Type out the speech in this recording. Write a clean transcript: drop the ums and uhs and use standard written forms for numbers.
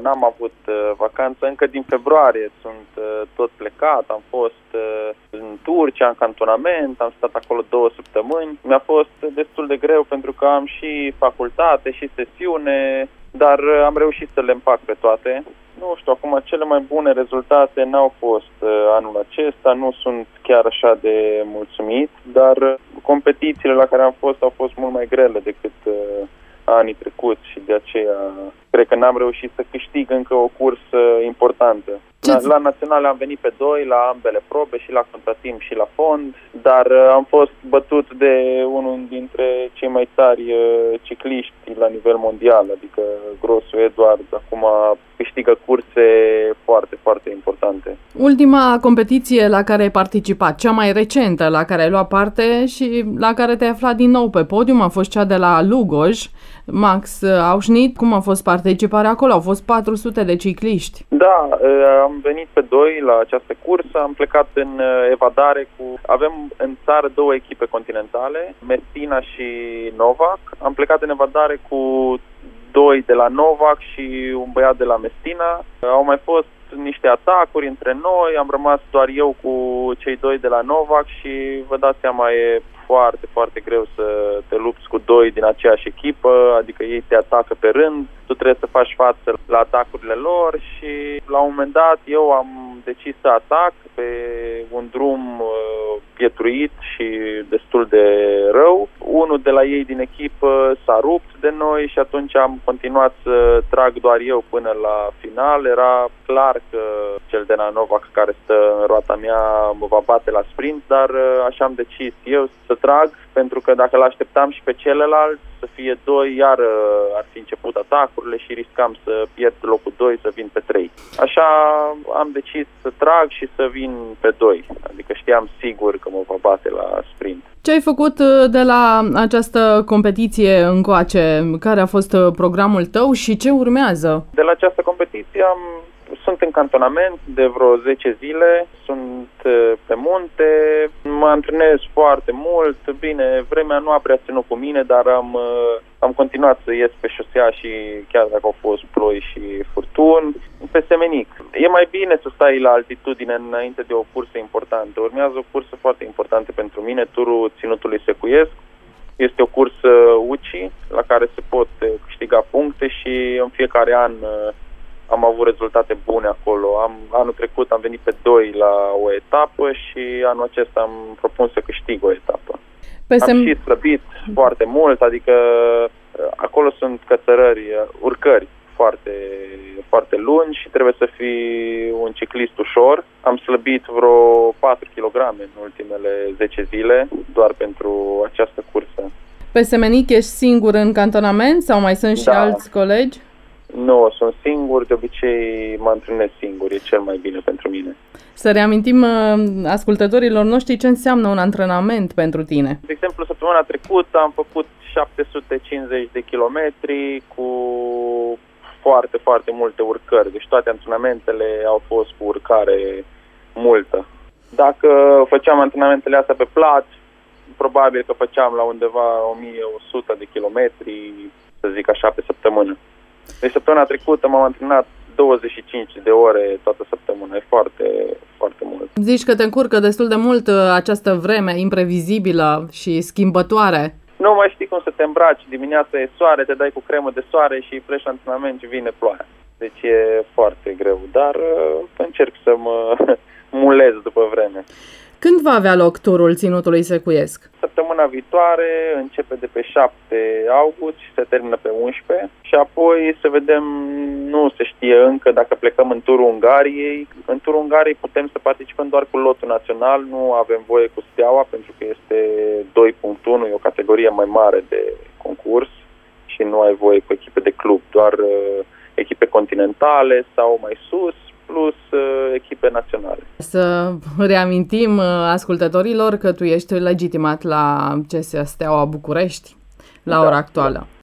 n-am avut vacanță. Încă din februarie sunt tot plecat. Am fost în Turcia, în cantonament, am stat acolo 2 săptămâni. Mi-a fost destul de greu pentru că am și facultate și sesiune, dar am reușit să le împac pe toate. Nu știu, acum cele mai bune rezultate n-au fost anul acesta, nu sunt chiar așa de mulțumit, dar competițiile la care am fost au fost mult mai grele decât anii trecuți și de aceea cred că n-am reușit să câștig încă o cursă importantă. La naționale am venit pe 2 la ambele probe, și la contratimp și la fond, dar am fost bătut de unul dintre cei mai tari cicliști la nivel mondial, adică Grosu Eduard acum câștigă curse foarte, foarte importante. Ultima competiție la care ai participat, cea mai recentă la care ai luat parte și la care te-ai aflat din nou pe podium, a fost cea de la Lugoj, Max Aușnit. Cum a fost participarea acolo? Au fost 400 de cicliști. Da, am venit pe 2 la această cursă, am plecat în evadare avem în țară 2 echipe continentale, Messina și Novak. Am plecat în evadare cu 2 de la Novak și un băiat de la Messina. Au mai fost niște atacuri între noi, am rămas doar eu cu cei 2 de la Novak și vă dați seama, e foarte, foarte greu să te lupți cu 2 din aceeași echipă, adică ei te atacă pe rând, tu trebuie să faci față la atacurile lor și la un moment dat eu am decis să atac pe un drum pietruit și destul de rău. Unul de la ei din echipă s-a rupt de noi și atunci am continuat să trag doar eu până la final. Era clar că cel de la Novak care stă în roata mea mă va bate la sprint, dar așa am decis eu să trag, pentru că dacă l-așteptam și pe celălalt să fie 2, iar ar fi început atacurile și riscam să pierd locul 2, să vin pe 3. Așa am decis să trag și să vin pe 2, adică știam sigur că mă va bate la sprint. Ce ai făcut de la această competiție încoace? Care a fost programul tău și ce urmează? De la această competiție sunt în cantonament de vreo 10 zile, sunt pe munte, mă antrenez foarte mult. Bine, vremea nu a prea ținut cu mine, dar am continuat să ies pe șosea și chiar dacă au fost ploi și furtuni. Pe Semenic. E mai bine să stai la altitudine înainte de o cursă importantă. Urmează o cursă foarte importantă pentru mine, turul Ținutului Secuiesc. Este o cursă UCI la care se pot câștiga puncte și în fiecare an am avut rezultate bune acolo. Anul trecut am venit pe 2 la o etapă și anul acesta am propus să câștig o etapă. Am și slăbit foarte mult, adică acolo sunt urcări foarte, foarte lungi și trebuie să fii un ciclist ușor. Am slăbit vreo 4 kg în ultimele 10 zile doar pentru această cursă. Pe Semenic ești singur în cantonament sau mai sunt și alți colegi? Nu, sunt singur, de obicei mă antrenez singur, e cel mai bine pentru mine. Să reamintim ascultătorilor noștri ce înseamnă un antrenament pentru tine. De exemplu, săptămâna trecută am făcut 750 de kilometri cu foarte, foarte multe urcări, deci toate antrenamentele au fost cu urcare multă. Dacă făceam antrenamentele astea pe plat, probabil că făceam la undeva 1100 de kilometri, să zic așa, pe săptămână. Deci săptămâna trecută m-am antrenat 25 de ore toată săptămâna. E foarte, foarte mult. Zici că te încurcă destul de mult această vreme imprevizibilă și schimbătoare. Nu mai știi cum să te îmbraci. Dimineața e soare, te dai cu cremă de soare și pleci la antrenament și vine ploaia. Deci e foarte greu, dar încerc să mă mulez după vreme. Când va avea loc turul Ținutului Secuiesc? Săptămâna viitoare începe de pe 7 august și se termină pe 11 și apoi să vedem, nu se știe încă dacă plecăm în turul Ungariei. În turul Ungariei putem să participăm doar cu lotul național, nu avem voie cu Steaua pentru că este 2.1, e o categorie mai mare de concurs și nu ai voie cu echipe de club, doar echipe continentale sau mai sus, plus echipe naționale. Să reamintim ascultătorilor că tu ești legitimat la CSA Steaua București la ora actuală.